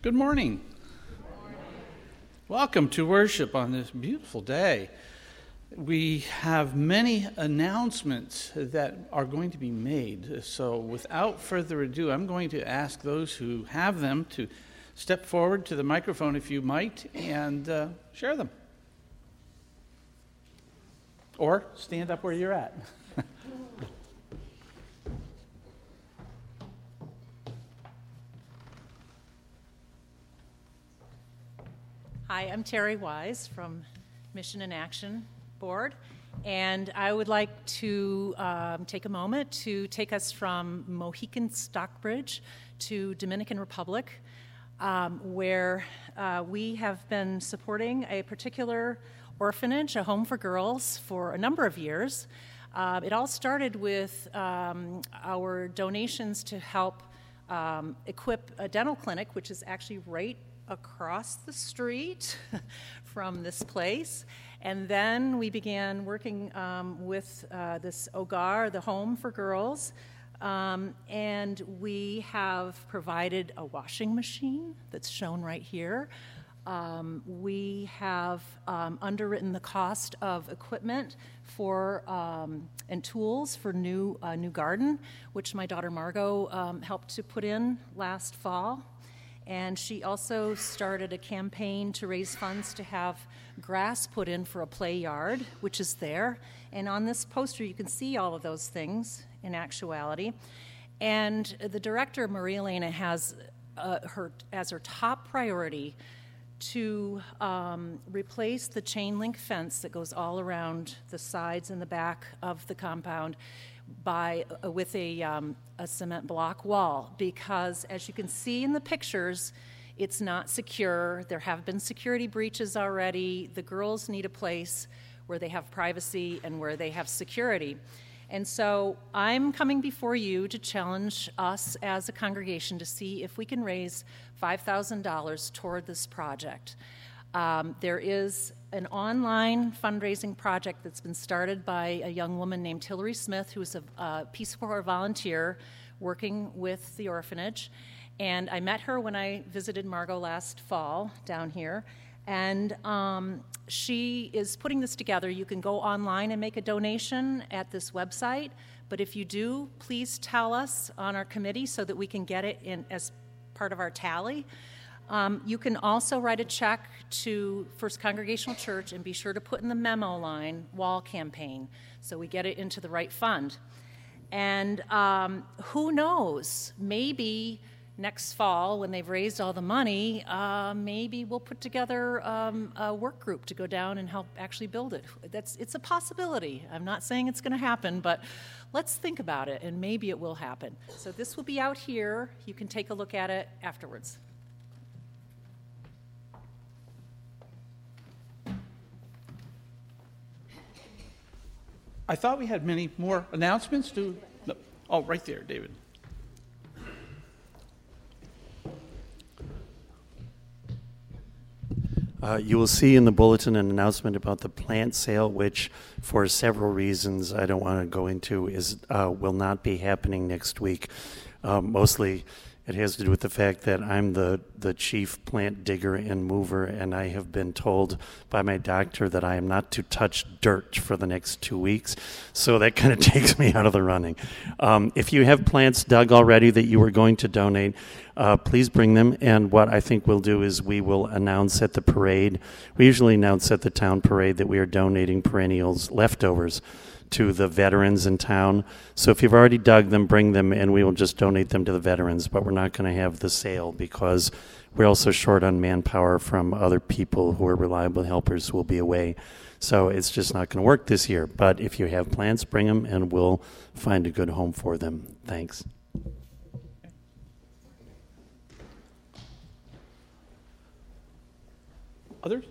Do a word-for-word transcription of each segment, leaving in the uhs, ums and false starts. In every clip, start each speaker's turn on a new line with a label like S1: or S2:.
S1: Good morning. Welcome to worship on this beautiful day. We have many announcements that are going to be made. So without further ado, I'm going to ask those who have them to step forward to the microphone, if you might, and uh, share them. Or stand up where you're at.
S2: Hi, I'm Terry Wise from Mission in Action Board, and I would like to um, take a moment to take us from Mohican Stockbridge to Dominican Republic, um, where uh, we have been supporting a particular orphanage, a home for girls, for a number of years. Uh, it all started with um, our donations to help um, equip a dental clinic, which is actually right across the street from this place. And then we began working um, with uh, this Hogar, the home for girls, um, and we have provided a washing machine that's shown right here. Um, we have um, underwritten the cost of equipment for um, and tools for new uh, new garden, which my daughter Margot um, helped to put in last fall. And she also started a campaign to raise funds to have grass put in for a play yard, which is there. And on this poster, you can see all of those things in actuality. And the director, Maria Elena, has uh, her as her top priority to um, replace the chain link fence that goes all around the sides and the back of the compound by uh, with a, um, a cement block wall, because as you can see in the pictures, it's not secure. There have been security breaches already. The girls need a place where they have privacy and where they have security. And so I'm coming before you to challenge us as a congregation to see if we can raise five thousand dollars toward this project. Um, there is an online fundraising project that's been started by a young woman named Hillary Smith, who's a, a Peace Corps volunteer working with the orphanage. And I met her when I visited Margot last fall down here. And um, she is putting this together. You can go online and make a donation at this website. But if you do, please tell us on our committee so that we can get it in as part of our tally. Um, you can also write a check to First Congregational Church and be sure to put in the memo line, wall campaign, so we get it into the right fund. And um, who knows, maybe next fall when they've raised all the money, uh, maybe we'll put together um, a work group to go down and help actually build it. That's, it's a possibility. I'm not saying it's going to happen, but let's think about it, and maybe it will happen. So this will be out here. You can take a look at it afterwards.
S1: I thought we had many more announcements. Do no. Oh, right there, David.
S3: Uh, you will see in the bulletin an announcement about the plant sale, which, for several reasons I don't want to go into, is uh, will not be happening next week. Uh, mostly, it has to do with the fact that I'm the, the chief plant digger and mover, and I have been told by my doctor that I am not to touch dirt for the next two weeks. So that kind of takes me out of the running. Um, if you have plants dug already that you were going to donate, uh, please bring them. And what I think we'll do is we will announce at the parade. We usually announce at the town parade that we are donating perennials, leftovers, to the veterans in town. So if you've already dug them, bring them, and we will just donate them to the veterans. But we're not going to have the sale because we're also short on manpower from other people who are reliable helpers who will be away. So it's just not going to work this year. But if you have plants, bring them, and we'll find a good home for them. Thanks.
S1: Others?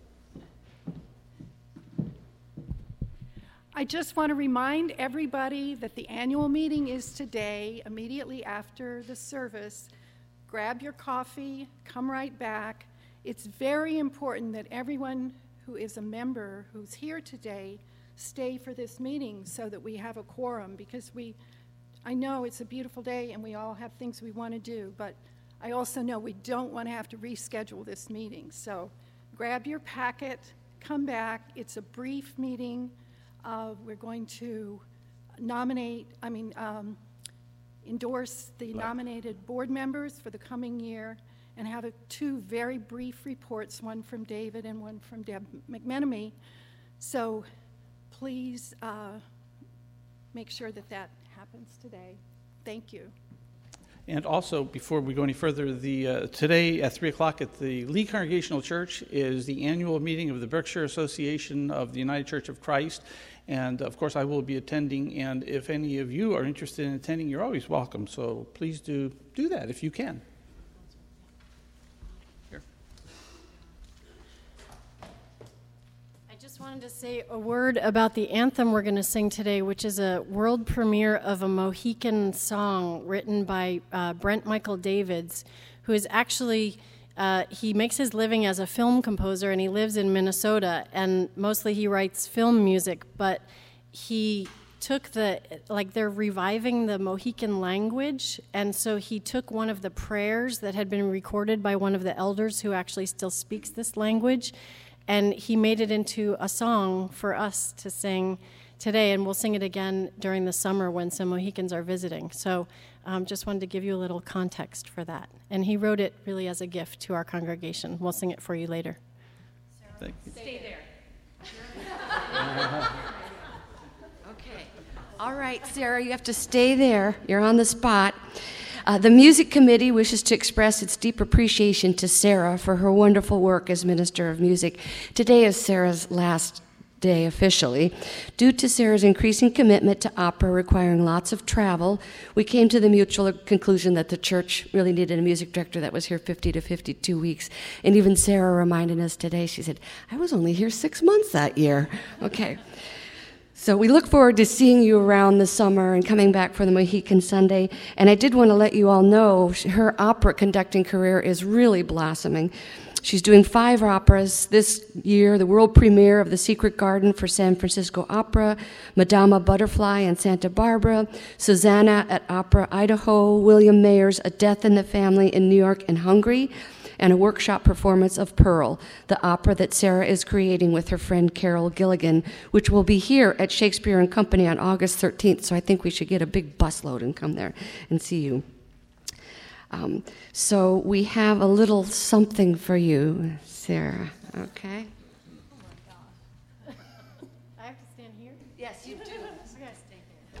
S4: I just want to remind everybody that the annual meeting is today, immediately after the service. Grab your coffee, come right back. It's very important that everyone who is a member who's here today stay for this meeting so that we have a quorum, because we, I know it's a beautiful day and we all have things we want to do, but I also know we don't want to have to reschedule this meeting. So grab your packet, come back. It's a brief meeting. Uh, we're going to nominate, I mean, um, endorse the nominated board members for the coming year and have a, two very brief reports, one from David and one from Deb McMenemy. So please uh, make sure that that happens today. Thank you.
S1: And also, before we go any further, the uh, today at three o'clock at the Lee Congregational Church is the annual meeting of the Berkshire Association of the United Church of Christ. And, of course, I will be attending. And if any of you are interested in attending, you're always welcome. So please do do that if you can. Here.
S5: I just wanted to say a word about the anthem we're going to sing today, which is a world premiere of a Mohican song written by uh, Brent Michael Davids, who is actually, uh, he makes his living as a film composer, and he lives in Minnesota, and mostly he writes film music, but he took the, like they're reviving the Mohican language, and so he took one of the prayers that had been recorded by one of the elders who actually still speaks this language, and he made it into a song for us to sing today, and we'll sing it again during the summer when some Mohicans are visiting. So um, just wanted to give you a little context for that. And he wrote it really as a gift to our congregation. We'll sing it for you later.
S1: Thank you.
S2: Stay there.
S6: Okay. All right, Sarah, you have to stay there. You're on the spot. Uh, the Music Committee wishes to express its deep appreciation to Sarah for her wonderful work as Minister of Music. Today is Sarah's last day officially. Due to Sarah's increasing commitment to opera requiring lots of travel, we came to the mutual conclusion that the church really needed a music director that was here fifty to fifty-two weeks. And even Sarah reminded us today, she said, I was only here six months that year. Okay. So we look forward to seeing you around the summer and coming back for the Mohican Sunday. And I did want to let you all know her opera conducting career is really blossoming. She's doing five operas this year, the world premiere of The Secret Garden for San Francisco Opera, Madama Butterfly in Santa Barbara, Susanna at Opera Idaho, William Mayer's A Death in the Family in New York and Hungary, and a workshop performance of Pearl, the opera that Sarah is creating with her friend Carol Gilligan, which will be here at Shakespeare and Company on August thirteenth, so I think we should get a big busload and come there and see you. Um, so we have a little something for you, Sarah, okay?
S5: I have to stand here?
S6: Yes, you do.
S5: I gotta stay here.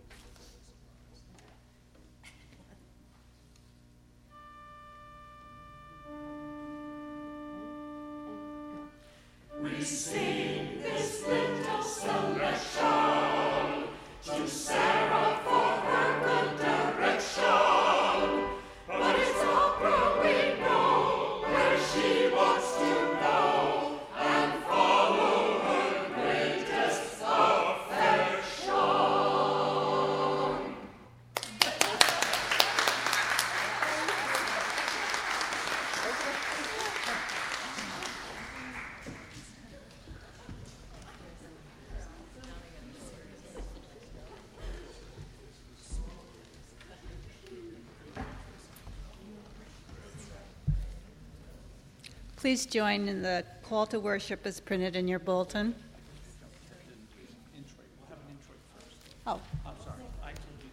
S7: We sing this little celebration to Sarah for her good direction. But it's opera we know where she wants to go and follow her greatest affection.
S8: Please join in the call to worship as printed in your bulletin. Oh.
S1: I'm sorry. I told you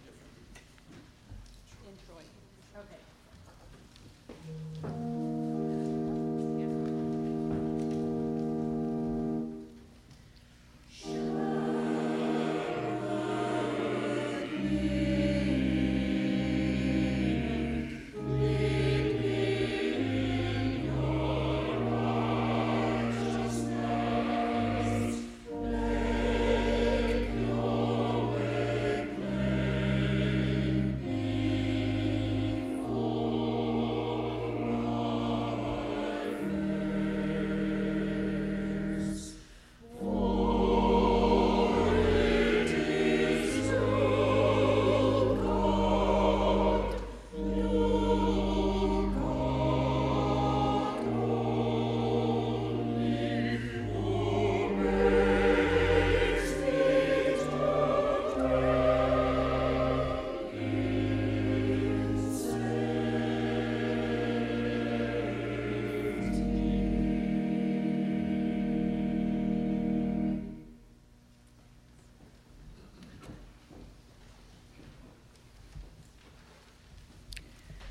S7: Make your way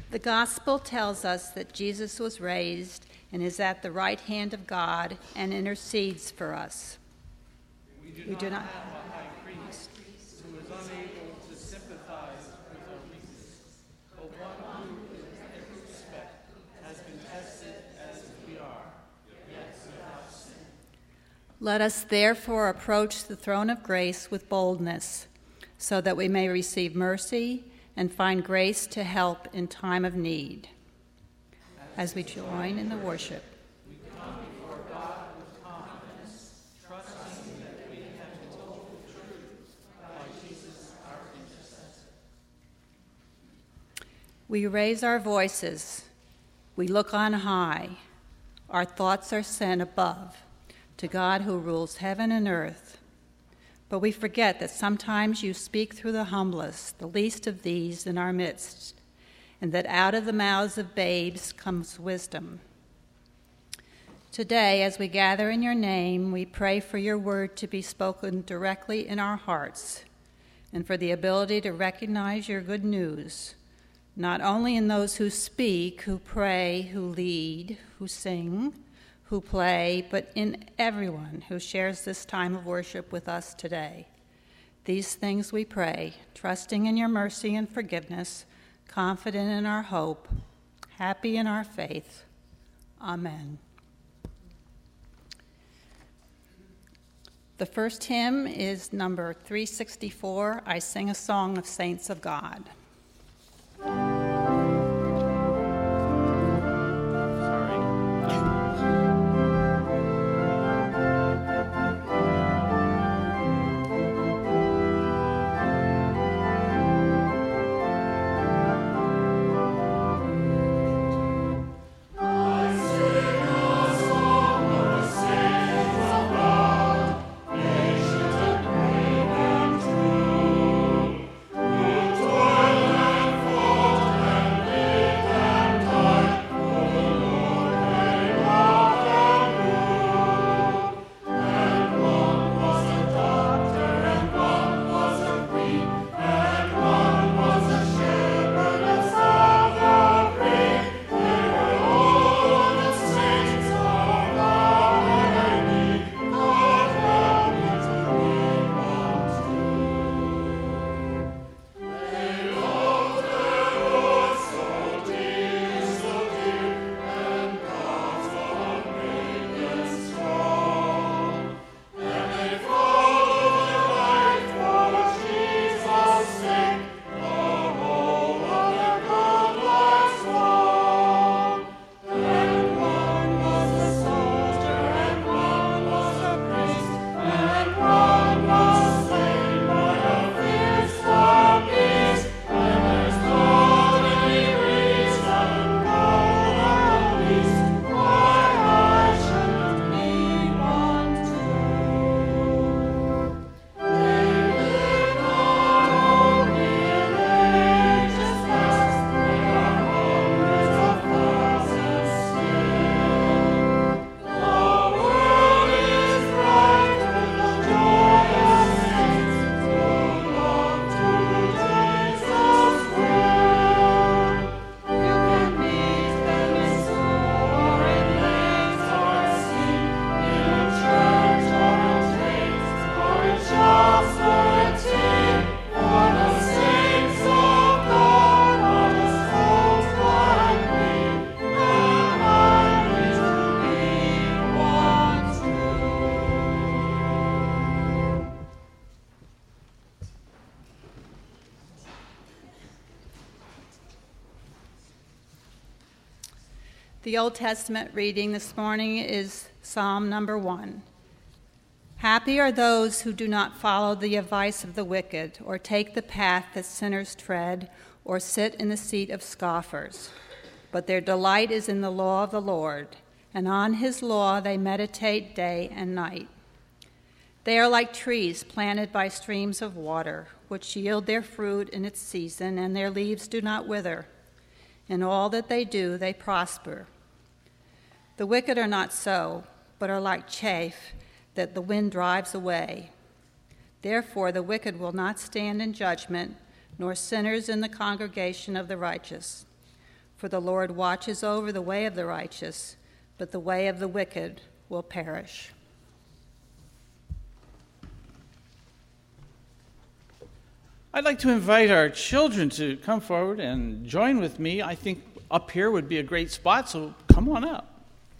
S8: The gospel tells us that Jesus was raised and is at the right hand of God and intercedes for us. We do, we do not, not have a high priest who is unable to sympathize with our weaknesses, but one who in every respect has been tested as we are, yet without sin. Let us therefore approach the throne of grace with boldness, so that we may receive mercy and find grace to help in time of need. As we join in the worship, we come before God with confidence, trusting that we have been told the truth by Jesus, our intercessor. We raise our voices. We look on high. Our thoughts are sent above to God who rules heaven and earth. But we forget that sometimes you speak through the humblest, the least of these in our midst, and that out of the mouths of babes comes wisdom. Today, as we gather in your name, we pray for your word to be spoken directly in our hearts, and for the ability to recognize your good news, not only in those who speak, who pray, who lead, who sing, who play, but in everyone who shares this time of worship with us today. These things we pray, trusting in your mercy and forgiveness, confident in our hope, happy in our faith. Amen. The first hymn is number three sixty-four, I Sing a Song of Saints of God. The Old Testament reading this morning is Psalm number one. Happy are those who do not follow the advice of the wicked, or take the path that sinners tread, or sit in the seat of scoffers. But their delight is in the law of the Lord, and on his law they meditate day and night. They are like trees planted by streams of water, which yield their fruit in its season, and their leaves do not wither. In all that they do, they prosper. The wicked are not so, but are like chaff that the wind drives away. Therefore, the wicked will not stand in judgment, nor sinners in the congregation of the righteous. For the Lord watches over the way of the righteous, but the way of the wicked will perish.
S1: I'd like to invite our children to come forward and join with me. I think up here would be a great spot, so come on up.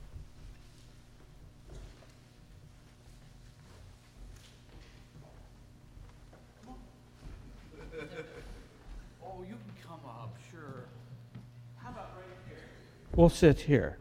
S1: Oh, you can come up, sure. How about right here? We'll sit here.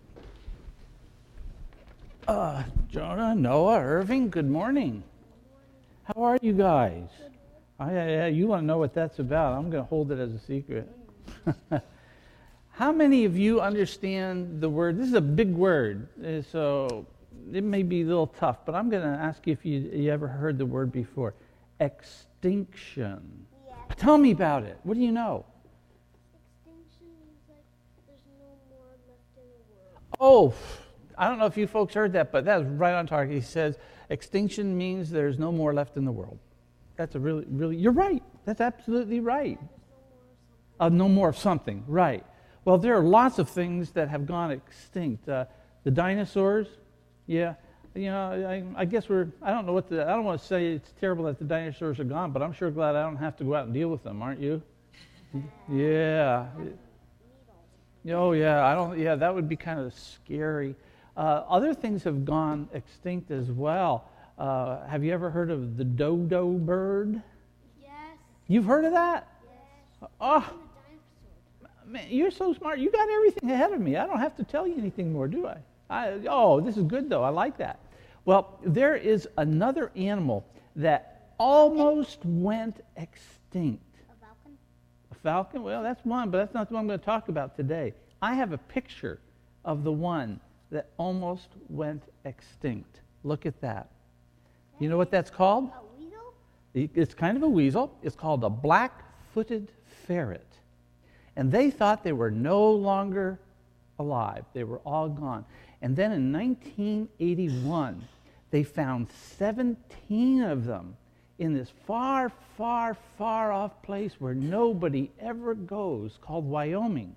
S1: Uh, Jonah, Noah, Irving, good morning. How are you guys? I, I, you want to know what that's about. I'm going to hold it as a secret. How many of you understand the word? This is a big word, uh, so it may be a little tough, but I'm going to ask you if you, you ever heard the word before. Extinction.
S9: Yeah.
S1: Tell me about it. What do you know?
S9: Extinction means like there's no more left in the world.
S1: Oh, I don't know if you folks heard that, but that's right on target. He says extinction means there's no more left in the world. That's a really, really, you're right. That's absolutely right. Uh, no more of something, right. Well, there are lots of things that have gone extinct. Uh, the dinosaurs, yeah. You know, I, I guess we're, I don't know what the, I don't want to say it's terrible that the dinosaurs are gone, but I'm sure glad I don't have to go out and deal with them, aren't you? Yeah. Oh, yeah, I don't, yeah, that would be kind of scary. Uh, other things have gone extinct as well. Uh, have you ever heard of the dodo bird?
S9: Yes.
S1: You've heard of that?
S9: Yes.
S1: Oh, man, you're so smart. You got everything ahead of me. I don't have to tell you anything more, do I? I oh, this is good, though. I like that. Well, there is another animal that almost went extinct.
S9: A falcon?
S1: A falcon? Well, that's one, but that's not the one I'm going to talk about today. I have a picture of the one that almost went extinct. Look at that. You know what that's called?
S9: A weasel?
S1: It's kind of a weasel. It's called a black-footed ferret. And they thought they were no longer alive. They were all gone. And then in nineteen eighty-one, they found seventeen of them in this far, far, far off place where nobody ever goes, called Wyoming.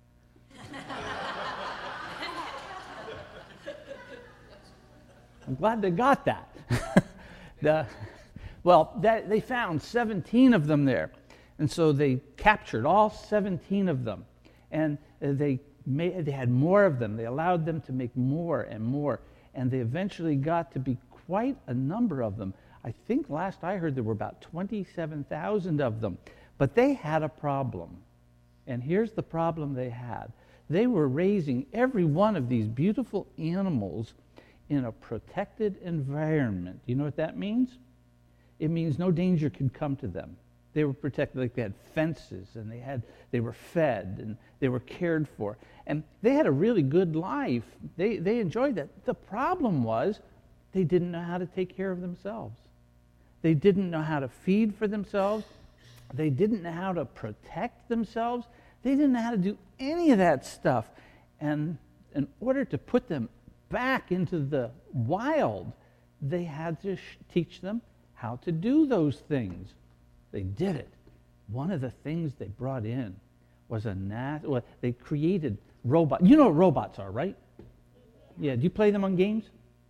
S1: I'm glad they got that. the, well, that, they found seventeen of them there. And so they captured all seventeen of them. And they, made, they had more of them. They allowed them to make more and more. And they eventually got to be quite a number of them. I think last I heard there were about twenty-seven thousand of them. But they had a problem. And here's the problem they had. They were raising every one of these beautiful animals in a protected environment. You know what that means? It means no danger could come to them. They were protected, like they had fences, and they had they were fed, and they were cared for. And they had a really good life. They, they enjoyed that. The problem was they didn't know how to take care of themselves. They didn't know how to feed for themselves. They didn't know how to protect themselves. They didn't know how to do any of that stuff. And in order to put them back into the wild, they had to sh- teach them how to do those things. They did it. One of the things they brought in was a nat- well, they created robots. You know what robots are, right? Yeah, do you play them on games?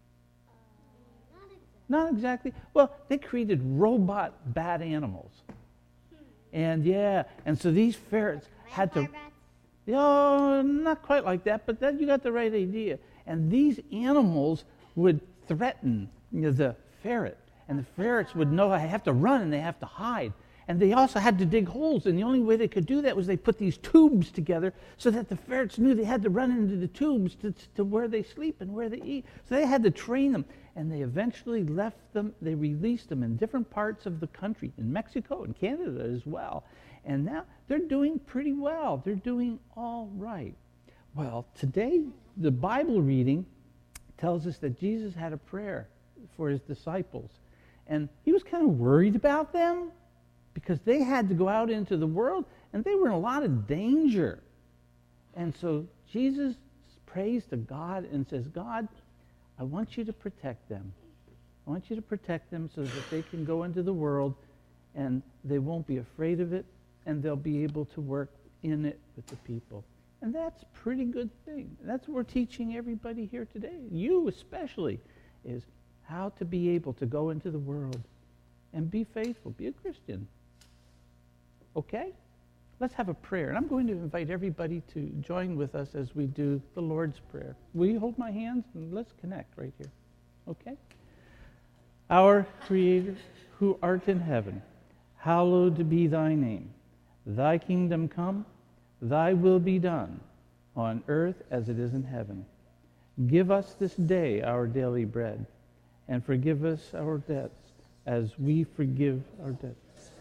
S9: Uh, not exactly.
S1: Not exactly. Well, they created robot bat animals. And yeah, and so these ferrets had to...
S9: Vampire bats?
S1: Oh, not quite like that, but that, you got the right idea. And these animals would threaten, you know, the ferret. And the ferrets would know they have to run and they have to hide. And they also had to dig holes. And the only way they could do that was they put these tubes together so that the ferrets knew they had to run into the tubes to, to where they sleep and where they eat. So they had to train them. And they eventually left them, they released them in different parts of the country, in Mexico and Canada as well. And now they're doing pretty well. They're doing all right. Well, today the Bible reading tells us that Jesus had a prayer for his disciples. And he was kind of worried about them because they had to go out into the world and they were in a lot of danger. And so Jesus prays to God and says, God, I want you to protect them. I want you to protect them so that they can go into the world and they won't be afraid of it and they'll be able to work in it with the people. And that's a pretty good thing. That's what we're teaching everybody here today, you especially, is how to be able to go into the world and be faithful, be a Christian. Okay? Let's have a prayer. And I'm going to invite everybody to join with us as we do the Lord's Prayer. Will you hold my hands and let's connect right here? Okay? Our Creator, who art in heaven, hallowed be thy name. Thy kingdom come, thy will be done, on earth as it is in heaven. Give us this day our daily bread, and forgive us our debts as we forgive our debtors.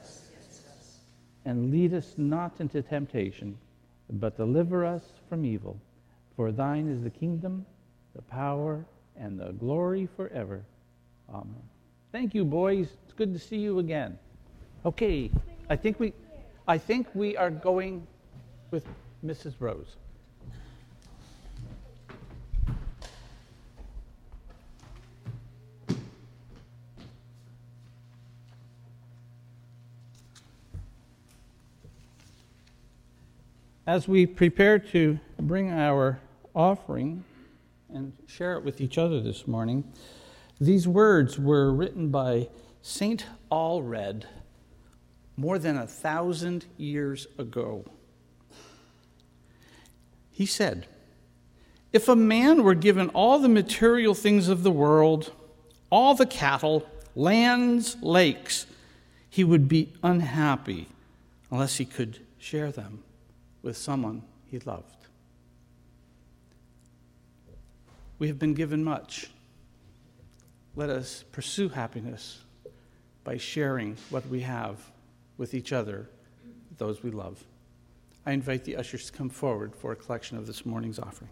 S1: And lead us not into temptation, but deliver us from evil. For thine is the kingdom, the power, and the glory forever. Amen. Thank you, boys. It's good to see you again. Okay, I think we, I think we are going with Missus Rose. As we prepare to bring our offering and share it with each other this morning, these words were written by Saint Allred more than a thousand years ago. He said, "If a man were given all the material things of the world, all the cattle, lands, lakes, he would be unhappy unless he could share them with someone he loved." We have been given much. Let us pursue happiness by sharing what we have with each other, those we love. I invite the ushers to come forward for a collection of this morning's offering.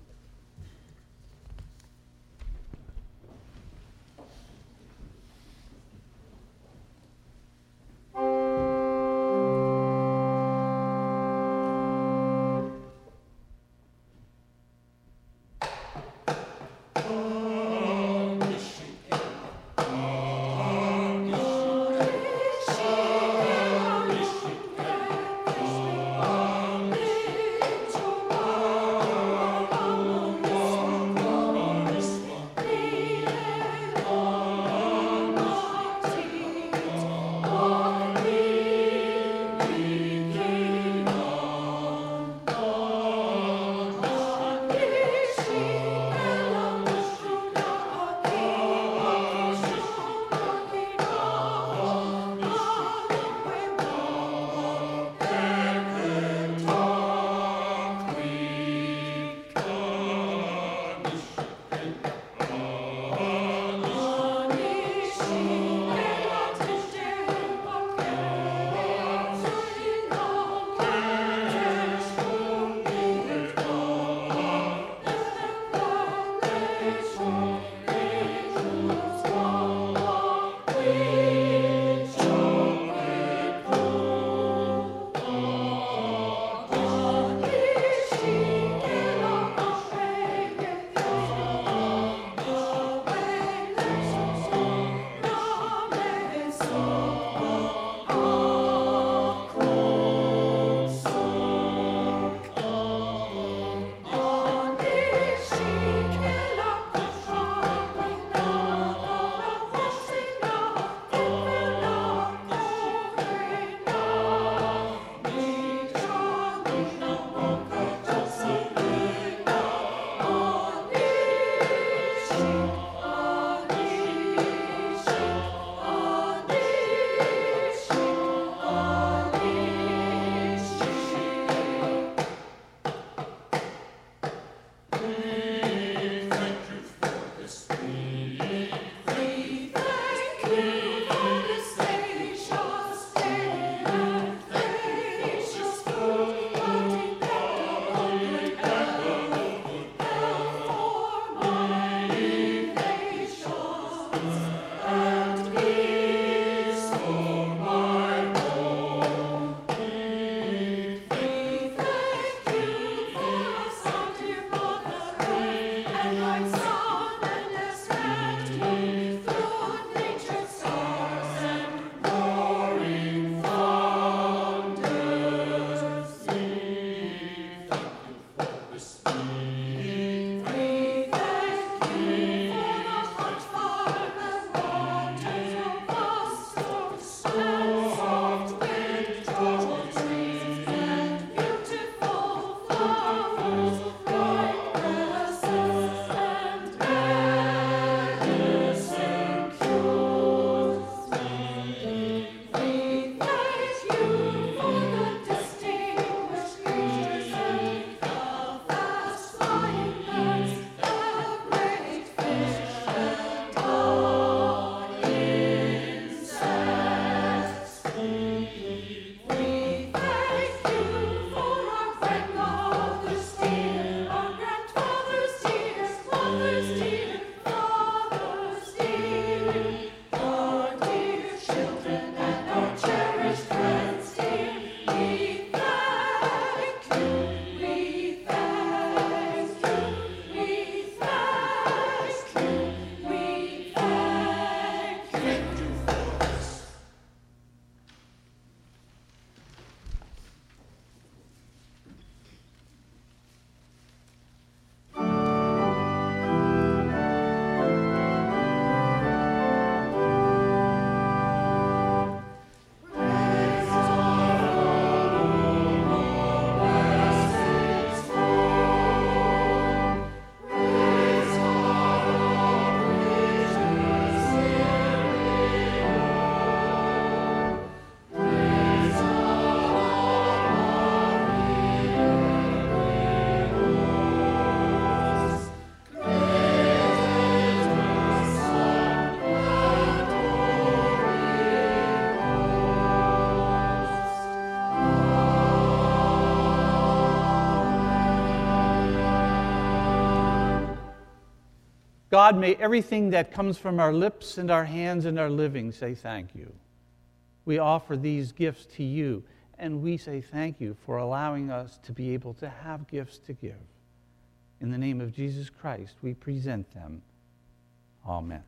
S1: God, may everything that comes from our lips and our hands and our living say thank you. We offer these gifts to you, and we say thank you for allowing us to be able to have gifts to give. In the name of Jesus Christ, we present them. Amen.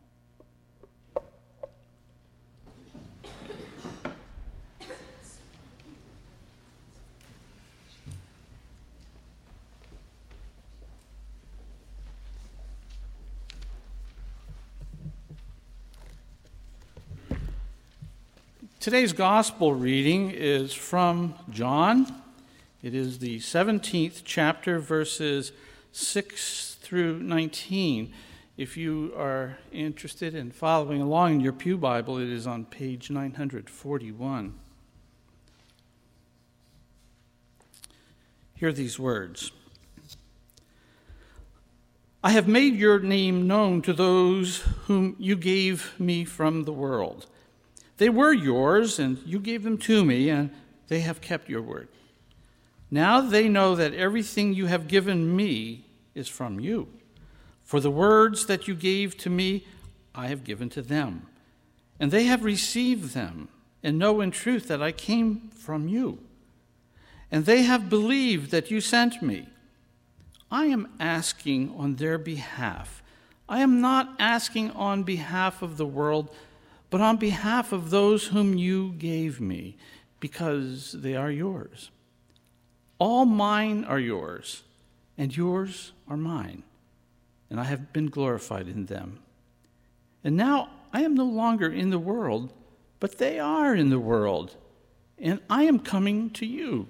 S1: Today's gospel reading is from John. It is the seventeenth chapter, verses six through nineteen. If you are interested in following along in your pew Bible, it is on page nine forty-one. Hear these words. I have made your name known to those whom you gave me from the world. They were yours, and you gave them to me, and they have kept your word. Now they know that everything you have given me is from you. For the words that you gave to me, I have given to them. And they have received them, and know in truth that I came from you. And they have believed that you sent me. I am asking on their behalf. I am not asking on behalf of the world, but on behalf of those whom you gave me, because they are yours. All mine are yours, and yours are mine, and I have been glorified in them. And now I am no longer in the world, but they are in the world, and I am coming to you.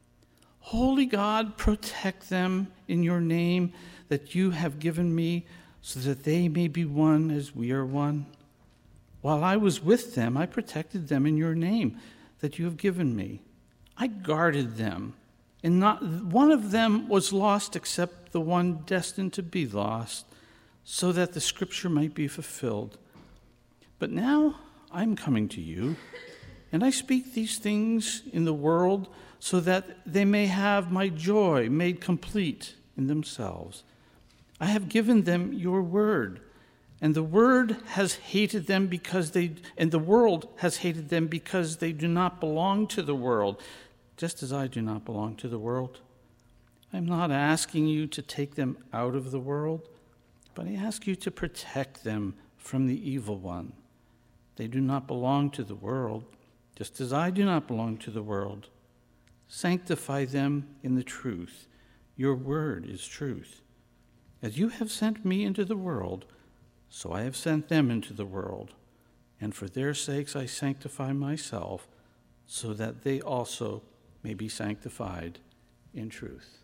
S1: Holy God, protect them in your name that you have given me, so that they may be one as we are one. While I was with them, I protected them in your name that you have given me. I guarded them, and not one of them was lost except the one destined to be lost, so that the scripture might be fulfilled. But now I am coming to you, and I speak these things in the world so that they may have my joy made complete in themselves. I have given them your word. And the word has hated them because they, and the world has hated them because they do not belong to the world, just as I do not belong to the world. I am not asking you to take them out of the world, but I ask you to protect them from the evil one. They do not belong to the world, just as I do not belong to the world. Sanctify them in the truth. Your word is truth. As you have sent me into the world, so I have sent them into the world, and for their sakes I sanctify myself, so that they also may be sanctified in truth.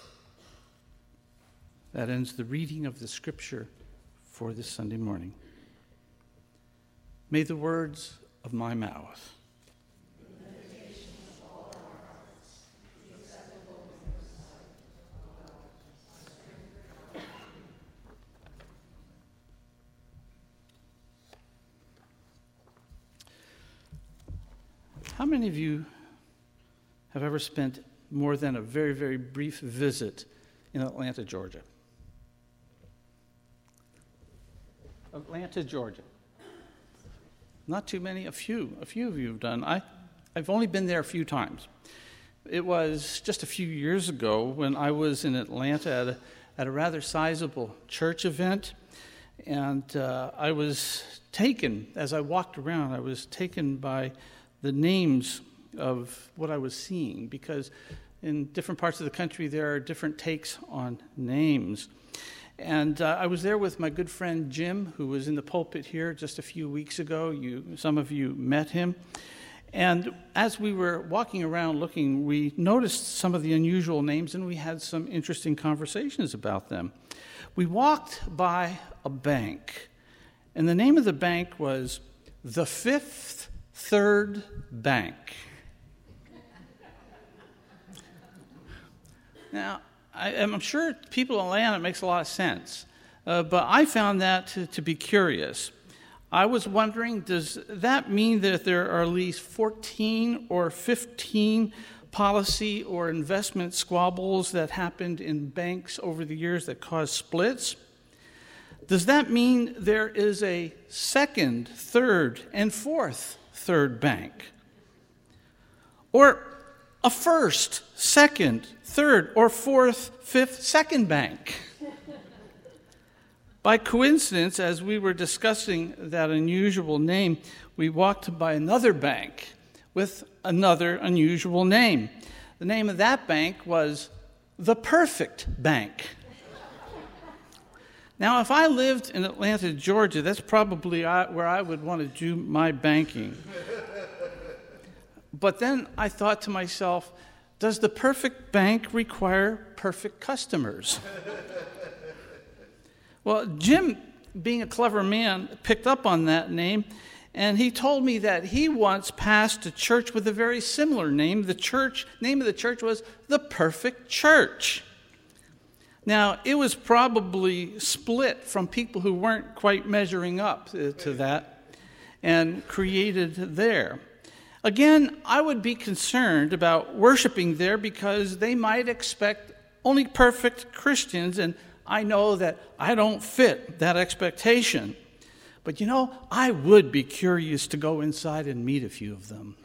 S1: That ends the reading of the scripture for this Sunday morning. May the words of my mouth How many of you have ever spent more than a very, very brief visit in Atlanta, Georgia? Atlanta, Georgia. Not too many, a few. A few of you have done. I, I've only been there a few times. It was just a few years ago when I was in Atlanta at a, at a rather sizable church event, and uh, I was taken, as I walked around, I was taken by the names of what I was seeing, because in different parts of the country there are different takes on names. And uh, I was there with my good friend Jim, who was in the pulpit here just a few weeks ago. You, some of you met him. And as we were walking around looking, we noticed some of the unusual names, and we had some interesting conversations about them. We walked by a bank, and the name of the bank was the Fifth Third Bank. Now, I, I'm sure people in Atlanta, it makes a lot of sense, uh, but I found that to, to be curious. I was wondering, does that mean that there are at least fourteen or fifteen policy or investment squabbles that happened in banks over the years that caused splits? Does that mean there is a second, third, and fourth third bank? Or a first, second, third, or fourth, fifth, second bank? By coincidence, as we were discussing that unusual name, we walked by another bank with another unusual name. The name of that bank was the Perfect Bank. Now, if I lived in Atlanta, Georgia, that's probably where I would want to do my banking. But then I thought to myself, does the perfect bank require perfect customers? Well, Jim, being a clever man, picked up on that name, and he told me that he once passed a church with a very similar name. The church name of the church was the Perfect Church. Now, it was probably split from people who weren't quite measuring up to that and created there. Again, I would be concerned about worshiping there because they might expect only perfect Christians, and I know that I don't fit that expectation. But you know, I would be curious to go inside and meet a few of them.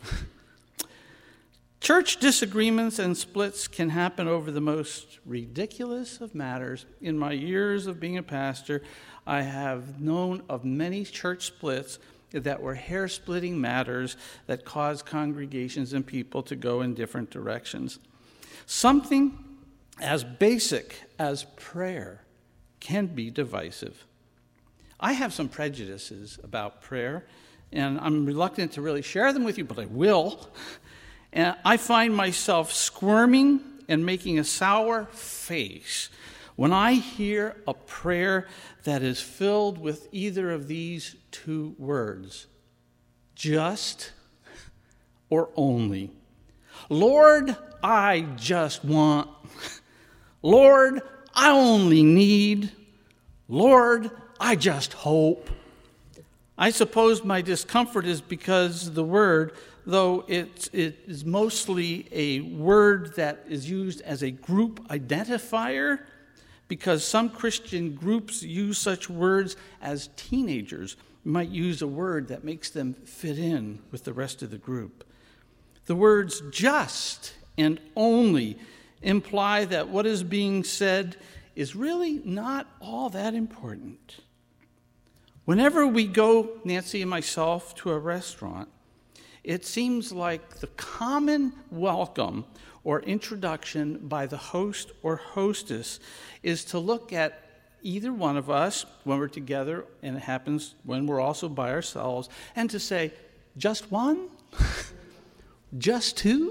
S1: Church disagreements and splits can happen over the most ridiculous of matters. In my years of being a pastor, I have known of many church splits that were hair-splitting matters that caused congregations and people to go in different directions. Something as basic as prayer can be divisive. I have some prejudices about prayer, and I'm reluctant to really share them with you, but I will. And I find myself squirming and making a sour face when I hear a prayer that is filled with either of these two words, just or only. Lord, I just want. Lord, I only need. Lord, I just hope. I suppose my discomfort is because the word, though it, it is mostly a word that is used as a group identifier, because some Christian groups use such words as teenagers might use a word that makes them fit in with the rest of the group. The words just and only imply that what is being said is really not all that important. Whenever we go, Nancy and myself, to a restaurant, it seems like the common welcome or introduction by the host or hostess is to look at either one of us when we're together, and it happens when we're also by ourselves, and to say, just one? Just two?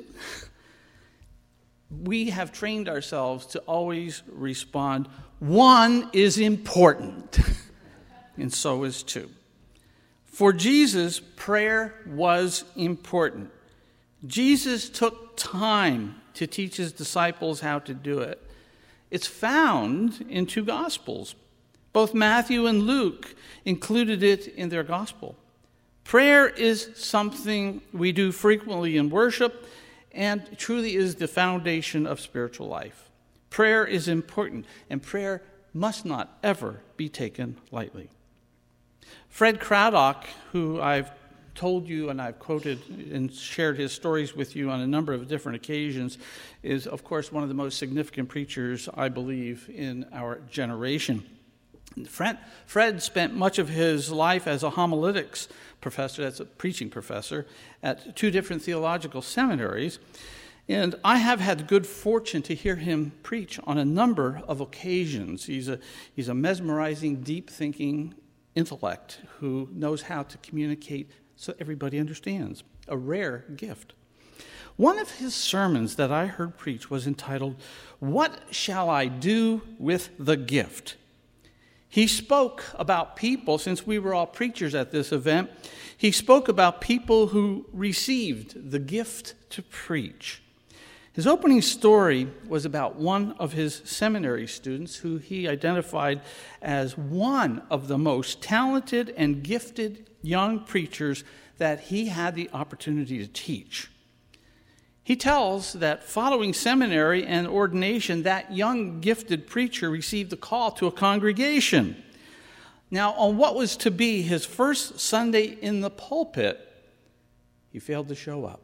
S1: We have trained ourselves to always respond, one is important, and so is two. For Jesus, prayer was important. Jesus took time to teach his disciples how to do it. It's found in two Gospels. Both Matthew and Luke included it in their Gospel. Prayer is something we do frequently in worship and truly is the foundation of spiritual life. Prayer is important, and prayer must not ever be taken lightly. Fred Craddock, who I've told you and I've quoted and shared his stories with you on a number of different occasions, is, of course, one of the most significant preachers, I believe, in our generation. Fred, Fred spent much of his life as a homiletics professor, that's a preaching professor, at two different theological seminaries. And I have had the good fortune to hear him preach on a number of occasions. He's a, he's a mesmerizing, deep-thinking intellect who knows how to communicate so everybody understands. A rare gift. One of his sermons that I heard preach was entitled, "What Shall I Do with the Gift?" He spoke about people, since we were all preachers at this event, he spoke about people who received the gift to preach. His opening story was about one of his seminary students who he identified as one of the most talented and gifted young preachers that he had the opportunity to teach. He tells that following seminary and ordination, that young gifted preacher received a call to a congregation. Now, on what was to be his first Sunday in the pulpit, he failed to show up.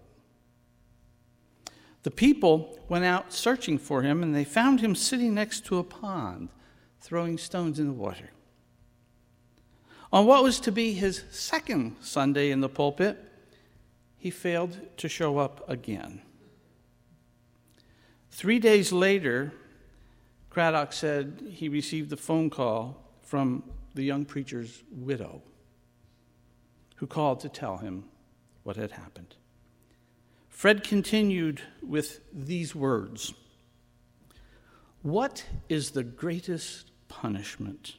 S1: The people went out searching for him, and they found him sitting next to a pond, throwing stones in the water. On what was to be his second Sunday in the pulpit, he failed to show up again. Three days later, Craddock said he received a phone call from the young preacher's widow, who called to tell him what had happened. Fred continued with these words: "What is the greatest punishment?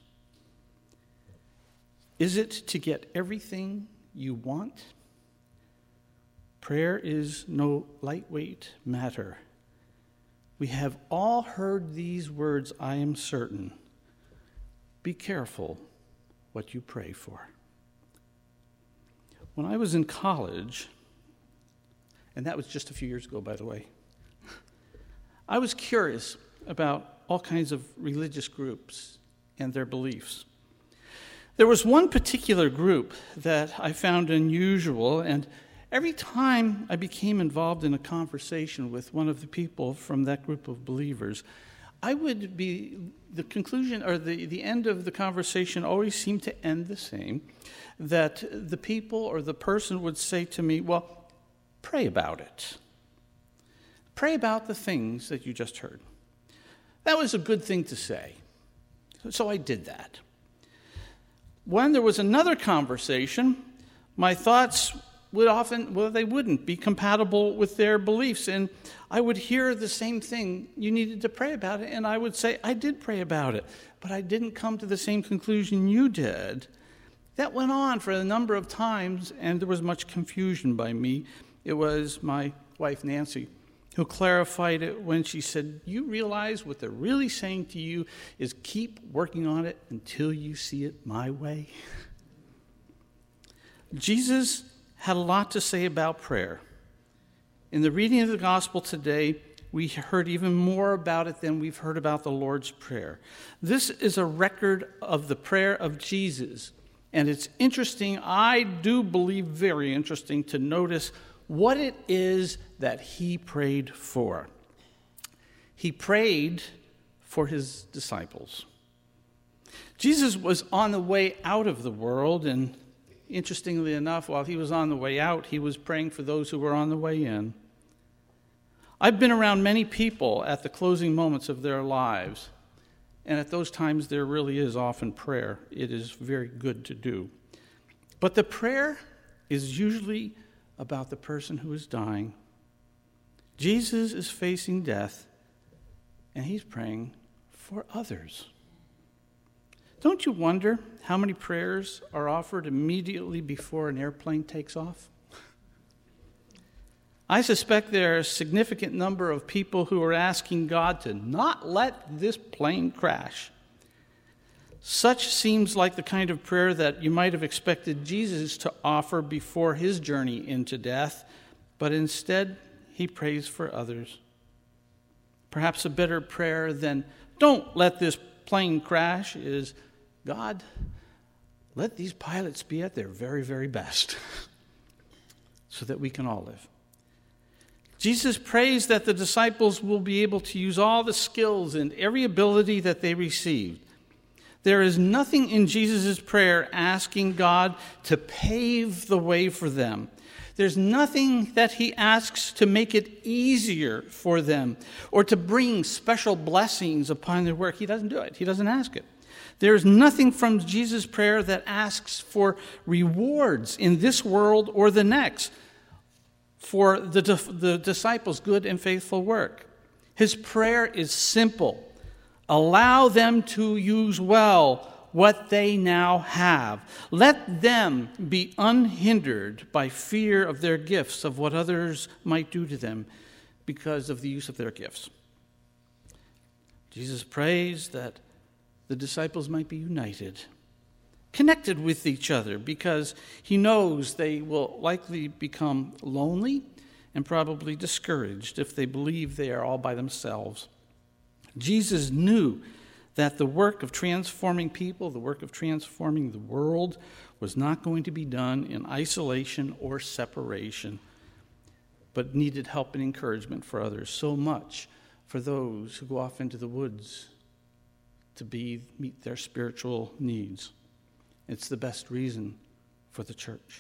S1: Is it to get everything you want? Prayer is no lightweight matter. We have all heard these words, I am certain. Be careful what you pray for." When I was in college, and that was just a few years ago, by the way, I was curious about all kinds of religious groups and their beliefs. There was one particular group that I found unusual, and every time I became involved in a conversation with one of the people from that group of believers, I would be, the conclusion or the, the end of the conversation always seemed to end the same, that the people or the person would say to me, well, pray about it. Pray about the things that you just heard. That was a good thing to say, so I did that. When there was another conversation, my thoughts would often, well, they wouldn't be compatible with their beliefs. And I would hear the same thing, you needed to pray about it. And I would say, I did pray about it, but I didn't come to the same conclusion you did. That went on for a number of times, and there was much confusion by me. It was my wife, Nancy, who clarified it when she said, you realize what they're really saying to you is keep working on it until you see it my way. Jesus had a lot to say about prayer. In the reading of the gospel today, we heard even more about it than we've heard about the Lord's Prayer. This is a record of the prayer of Jesus, and it's interesting, I do believe very interesting, to notice what it is that he prayed for. He prayed for his disciples. Jesus was on the way out of the world, and interestingly enough, while he was on the way out, he was praying for those who were on the way in. I've been around many people at the closing moments of their lives, and at those times there really is often prayer. It is very good to do. But the prayer is usually about the person who is dying. Jesus is facing death, and he's praying for others. Don't you wonder how many prayers are offered immediately before an airplane takes off? I suspect there are a significant number of people who are asking God to not let this plane crash. Such seems like the kind of prayer that you might have expected Jesus to offer before his journey into death, but instead he prays for others. Perhaps a better prayer than, don't let this plane crash, is, God, let these pilots be at their very, very best so that we can all live. Jesus prays that the disciples will be able to use all the skills and every ability that they received. There is nothing in Jesus' prayer asking God to pave the way for them. There's nothing that he asks to make it easier for them or to bring special blessings upon their work. He doesn't do it. He doesn't ask it. There's nothing from Jesus' prayer that asks for rewards in this world or the next for the, the disciples' good and faithful work. His prayer is simple. Allow them to use well what they now have. Let them be unhindered by fear of their gifts, of what others might do to them because of the use of their gifts. Jesus prays that the disciples might be united, connected with each other, because he knows they will likely become lonely and probably discouraged if they believe they are all by themselves. Jesus knew that the work of transforming people, the work of transforming the world, was not going to be done in isolation or separation, but needed help and encouragement for others, so much for those who go off into the woods to be meet their spiritual needs. It's the best reason for the church.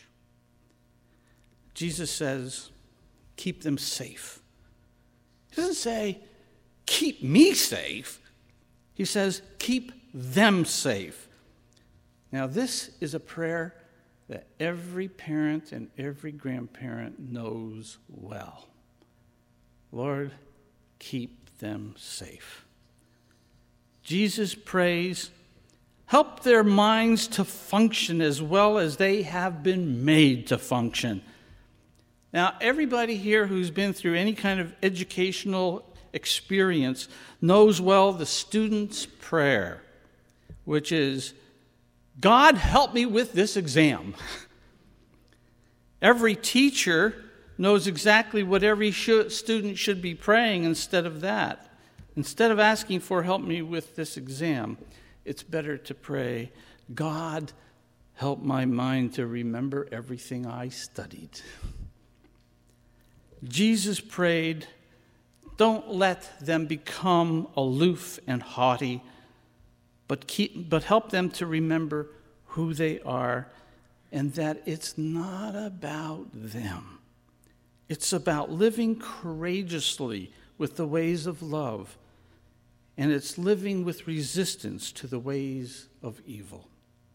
S1: Jesus says, keep them safe. He doesn't say, keep me safe. He says, keep them safe. Now, this is a prayer that every parent and every grandparent knows well. Lord, keep them safe. Jesus prays, help their minds to function as well as they have been made to function. Now, everybody here who's been through any kind of educational experience knows well the student's prayer, which is, God, help me with this exam. Every teacher knows exactly what every sh- student should be praying instead of that. Instead of asking for help me with this exam, it's better to pray, God, help my mind to remember everything I studied. Jesus prayed, don't let them become aloof and haughty, but keep, but help them to remember who they are and that it's not about them. It's about living courageously with the ways of love, and it's living with resistance to the ways of evil.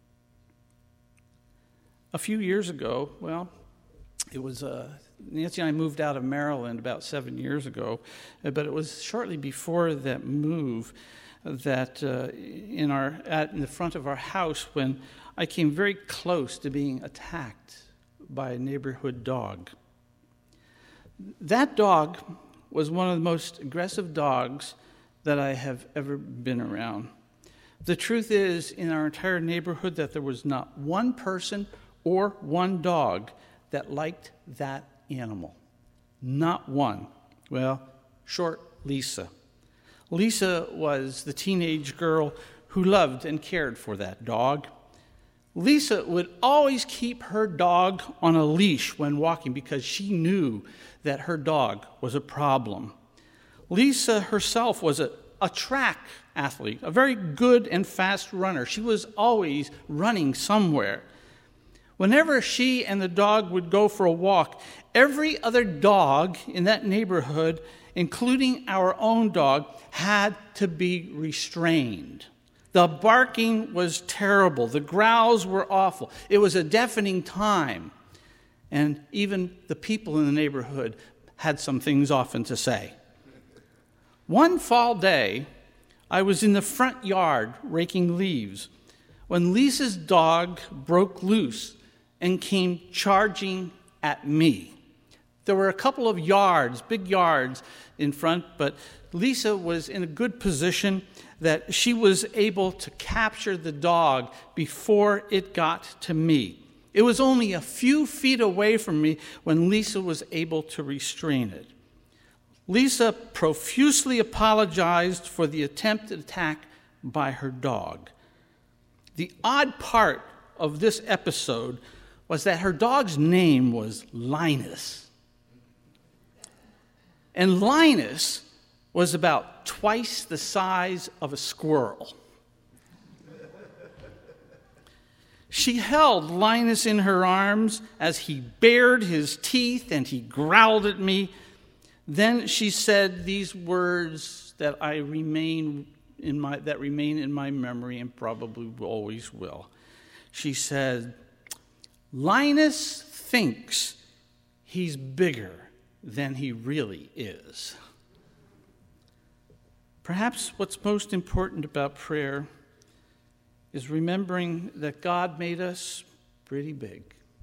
S1: A few years ago, well, it was uh, Nancy and I moved out of Maryland about seven years ago, but it was shortly before that move that uh, in our at in the front of our house when I came very close to being attacked by a neighborhood dog. That dog was one of the most aggressive dogs that I have ever been around. The truth is, in our entire neighborhood, that there was not one person or one dog that liked that animal. Not one. Well, short Lisa. Lisa was the teenage girl who loved and cared for that dog. Lisa would always keep her dog on a leash when walking because she knew that her dog was a problem. Lisa herself was a, a track athlete, a very good and fast runner. She was always running somewhere. Whenever she and the dog would go for a walk, every other dog in that neighborhood, including our own dog, had to be restrained. The barking was terrible. The growls were awful. It was a deafening time. And even the people in the neighborhood had some things often to say. One fall day, I was in the front yard raking leaves when Lisa's dog broke loose and came charging at me. There were a couple of yards, big yards in front, but Lisa was in a good position that she was able to capture the dog before it got to me. It was only a few feet away from me when Lisa was able to restrain it. Lisa profusely apologized for the attempted attack by her dog. The odd part of this episode was that her dog's name was Linus. And Linus was about twice the size of a squirrel. She held Linus in her arms as he bared his teeth and he growled at me. Then she said these words that I remain in my that remain in my memory and probably always will. She said, Linus thinks he's bigger than he really is. Perhaps what's most important about prayer is remembering that God made us pretty big.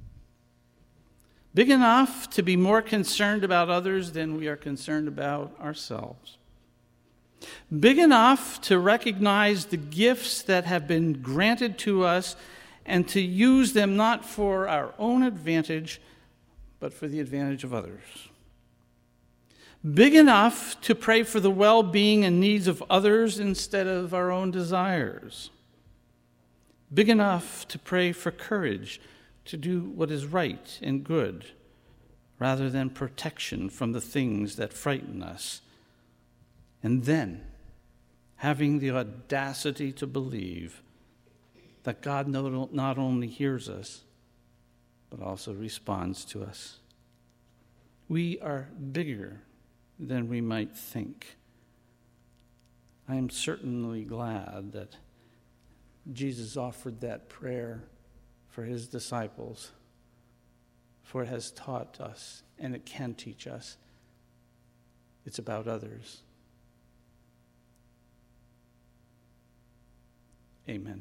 S1: Big enough to be more concerned about others than we are concerned about ourselves. Big enough to recognize the gifts that have been granted to us and to use them not for our own advantage, but for the advantage of others. big enough to pray for the well-being and needs of others instead of our own desires, big enough to pray for courage to do what is right and good, rather than protection from the things that frighten us, and then having the audacity to believe that God not only hears us, but also responds to us. We are bigger than we might think. I am certainly glad that Jesus offered that prayer for his disciples, for it has taught us, and it can teach us. It's about others. Amen.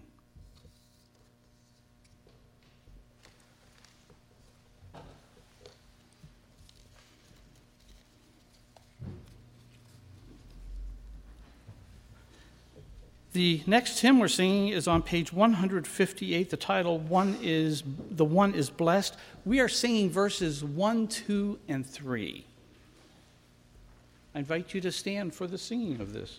S1: The next hymn we're singing is on page one fifty-eight. The title one is The One is Blessed. We are singing verses one, two, and three. I invite you to stand for the singing of this.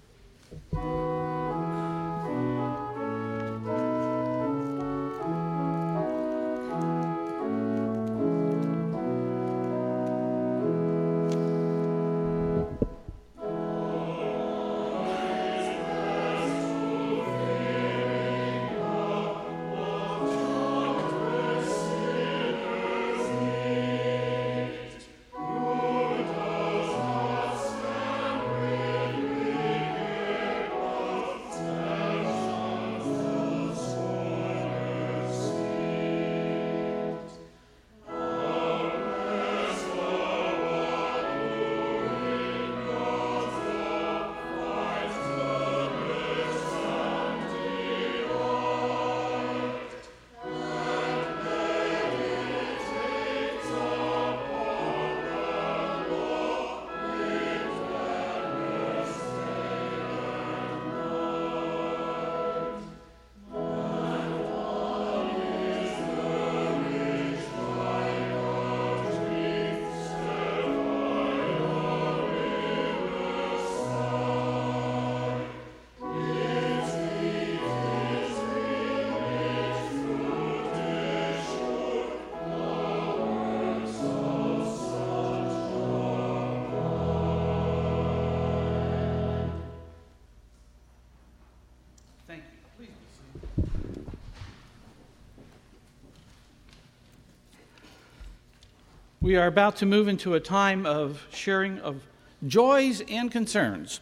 S1: We are about to move into a time of sharing of joys and concerns.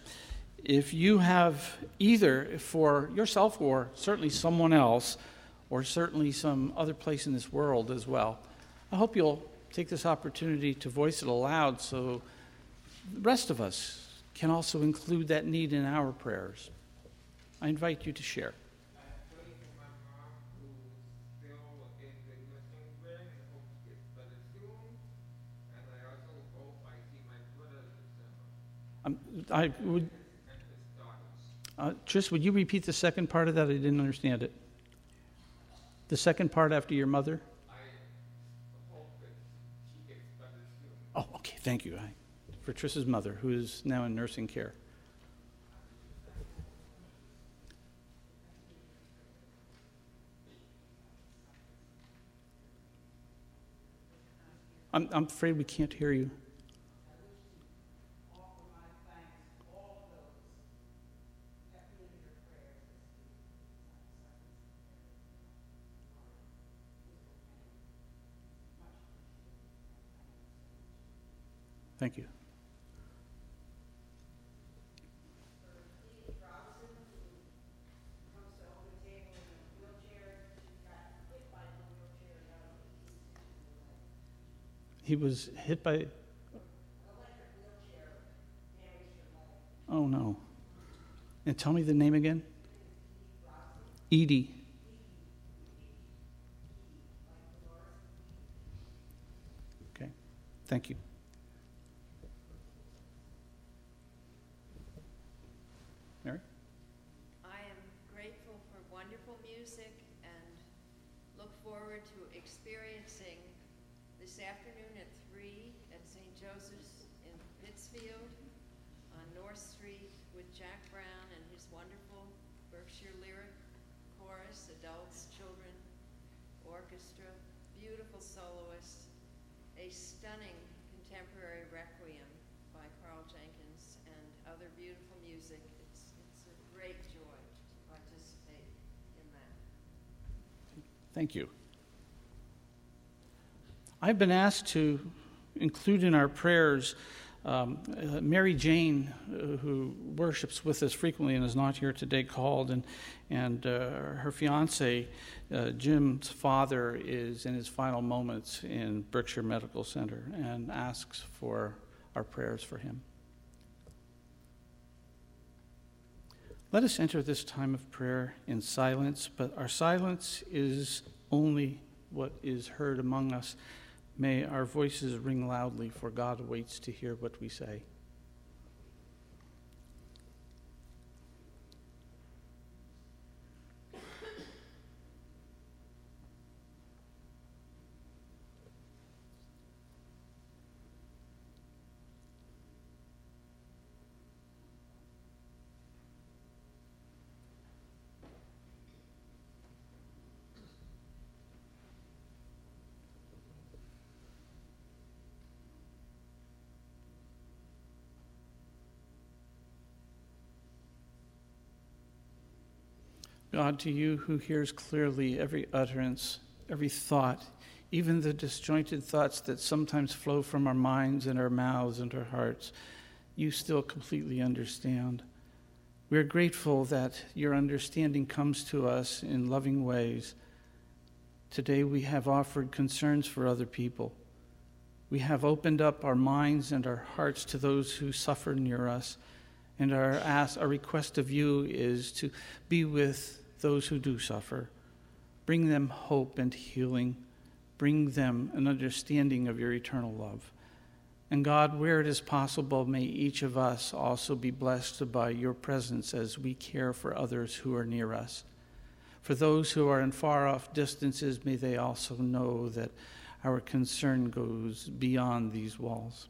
S1: If you have either for yourself or certainly someone else, or certainly some other place in this world as well, I hope you'll take this opportunity to voice it aloud so the rest of us can also include that need in our prayers. I invite you to share. Um, I would, uh, Tris, would you repeat the second part of that? I didn't understand it. The second part after your mother?
S10: I hope that she gets better soon.
S1: Oh, okay, thank you. I, for Tris's mother, who is now in nursing care. I'm, I'm afraid we can't hear you. Thank you. He was hit by... Oh, no. And tell me the name again. Edie. Okay. Thank you. Mary?
S11: I am grateful for wonderful music and look forward to experiencing this afternoon at three at Saint Joseph's in Pittsfield on North Street with Jack Brown and his wonderful Berkshire Lyric Chorus, adults, children, orchestra, beautiful soloists, a stunning contemporary requiem by Carl Jenkins, and other beautiful music. It's, it's a great joy to participate in that.
S1: Thank you. I've been asked to include in our prayers um, uh, Mary Jane, uh, who worships with us frequently and is not here today, called, and and uh, her fiance, uh, Jim's father, is in his final moments in Berkshire Medical Center and asks for our prayers for him. Let us enter this time of prayer in silence, but our silence is only what is heard among us. May our voices ring loudly, for God awaits to hear what we say. God, to you who hears clearly every utterance, every thought, even the disjointed thoughts that sometimes flow from our minds and our mouths and our hearts, you still completely understand. We are grateful that your understanding comes to us in loving ways. Today we have offered concerns for other people. We have opened up our minds and our hearts to those who suffer near us. And our ask, our request of you is to be with those who do suffer. Bring them hope and healing. Bring them an understanding of your eternal love. And God, where it is possible, may each of us also be blessed by your presence as we care for others who are near us. For those who are in far-off distances, may they also know that our concern goes beyond these walls.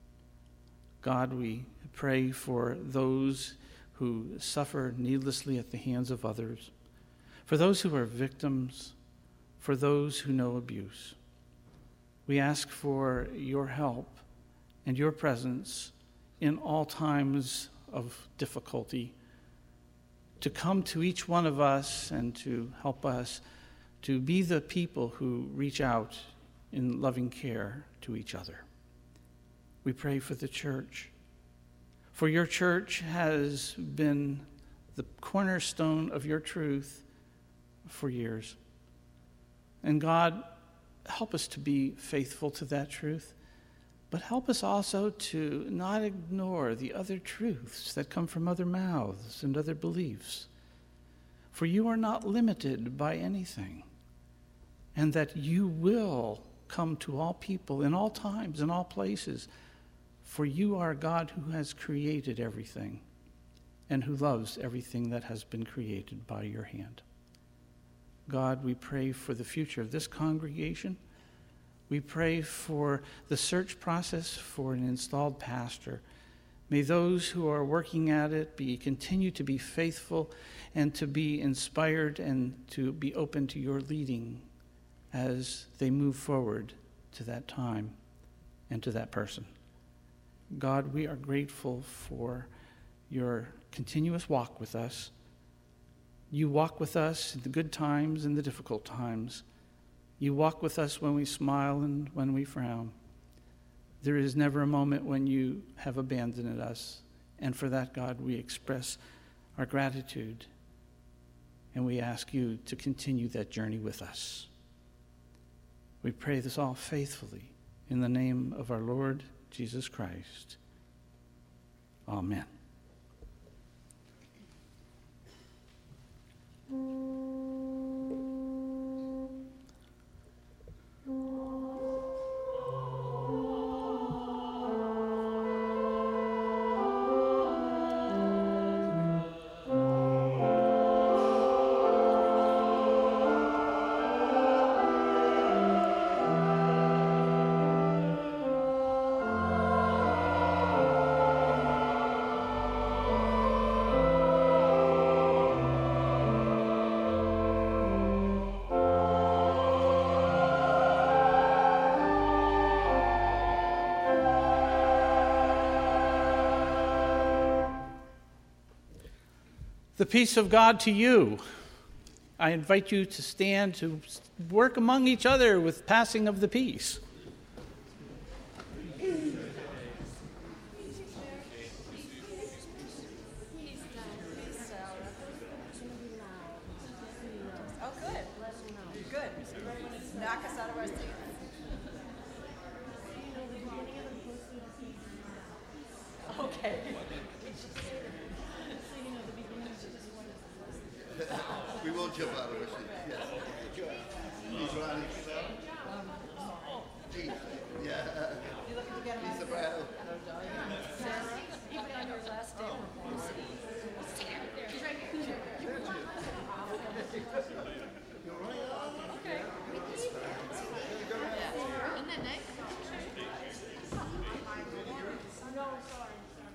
S1: God, we pray for those who suffer needlessly at the hands of others, for those who are victims, for those who know abuse. We ask for your help and your presence in all times of difficulty, to come to each one of us and to help us to be the people who reach out in loving care to each other. We pray for the church. For your church has been the cornerstone of your truth for years. And God, help us to be faithful to that truth, but help us also to not ignore the other truths that come from other mouths and other beliefs. For you are not limited by anything, and that you will come to all people in all times, in all places. For you are a God who has created everything and who loves everything that has been created by your hand. God, we pray for the future of this congregation. We pray for the search process for an installed pastor. May those who are working at it be continue to be faithful and to be inspired and to be open to your leading as they move forward to that time and to that person. God, we are grateful for your continuous walk with us. You walk with us in the good times and the difficult times. You walk with us when we smile and when we frown. There is never a moment when you have abandoned us. And for that, God, we express our gratitude. And we ask you to continue that journey with us. We pray this all faithfully in the name of our Lord Jesus Christ. Amen.
S7: Thank you.
S1: The peace of God to you. I invite you to stand to work among each other with passing of the peace.
S11: Oh, good. Good. Knock us out of our seats. Okay.
S12: We won't jump out of our seats. Yes. He's Ronnie. Gee. Yeah. He's the Brad.
S11: Sarah, even on your last day. She's right here. Okay. Isn't that nice? No, sorry.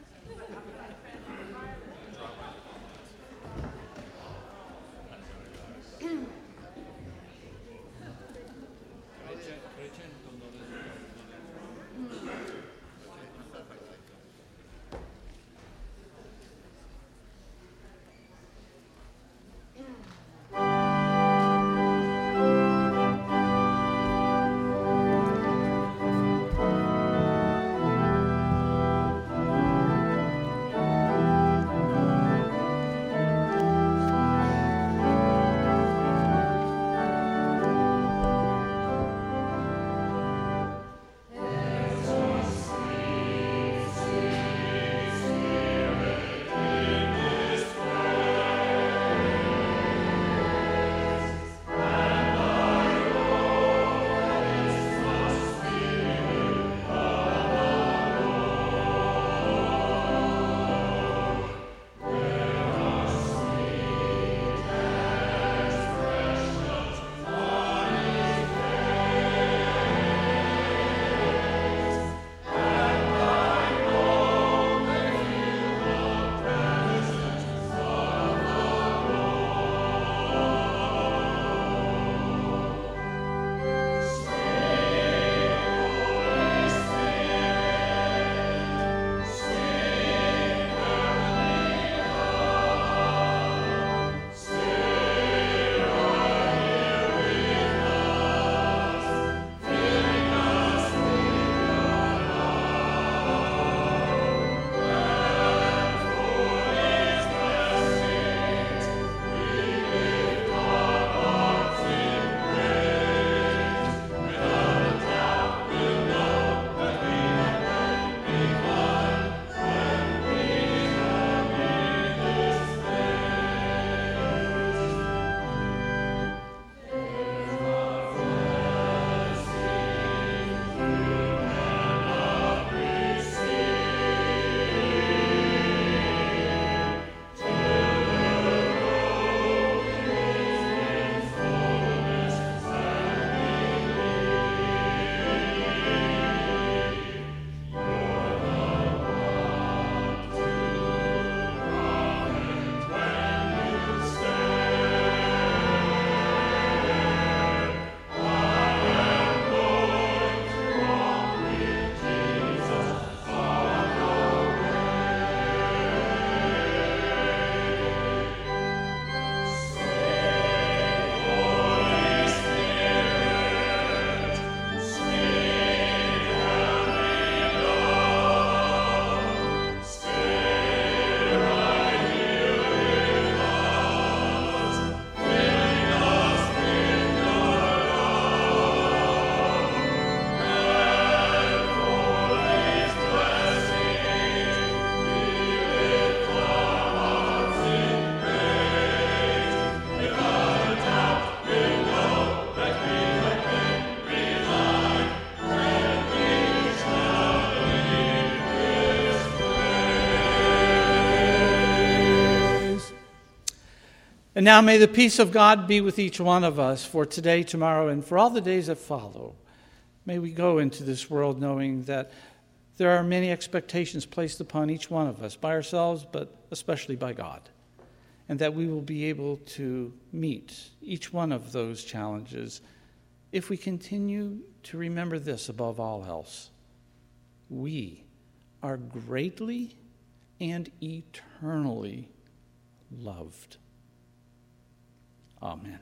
S1: And now may the peace of God be with each one of us for today, tomorrow, and for all the days that follow. May we go into this world knowing that there are many expectations placed upon each one of us, by ourselves, but especially by God, and that we will be able to meet each one of those challenges if we continue to remember this above all else. We are greatly and eternally loved. Amen.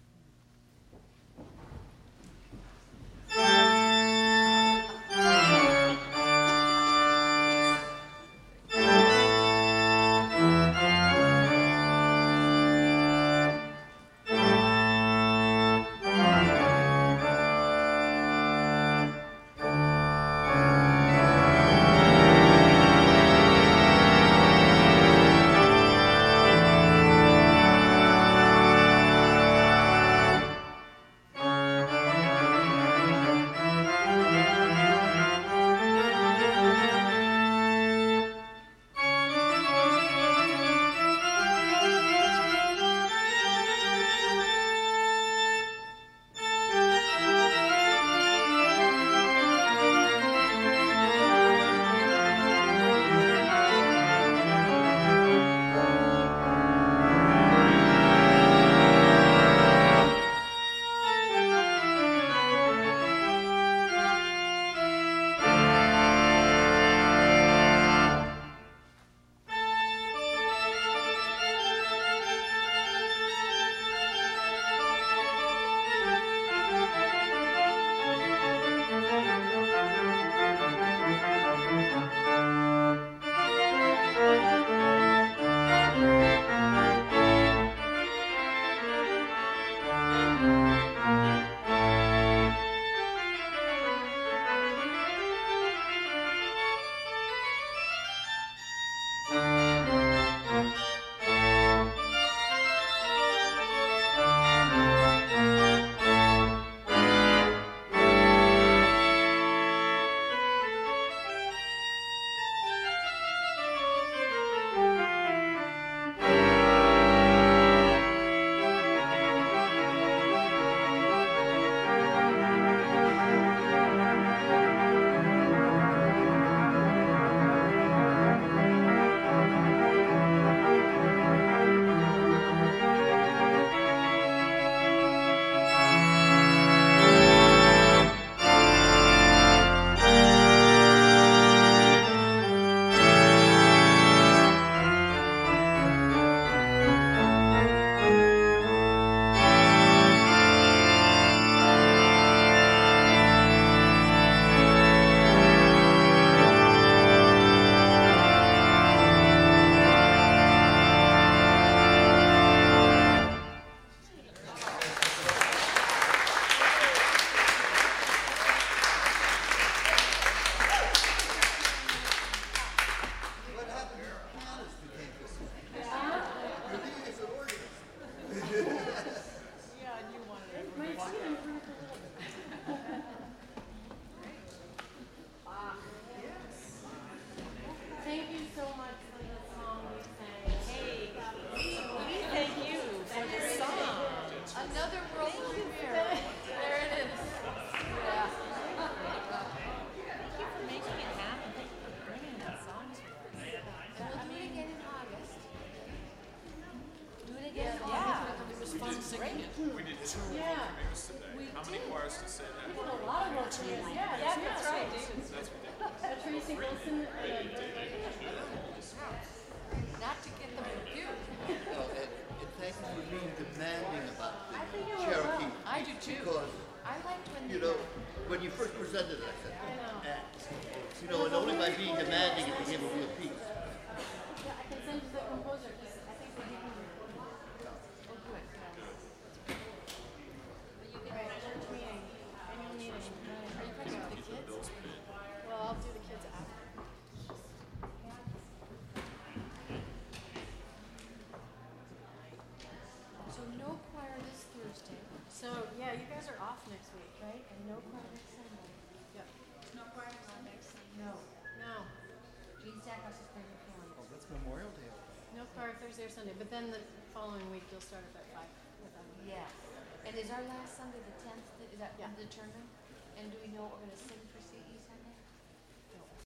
S5: Thursday or Sunday, but then the following week you'll start up at five with them.
S6: Yes. And is our last Sunday the tenth? Is that
S5: Yeah.
S6: determined? And do we know what we're going to sing for C E Sunday?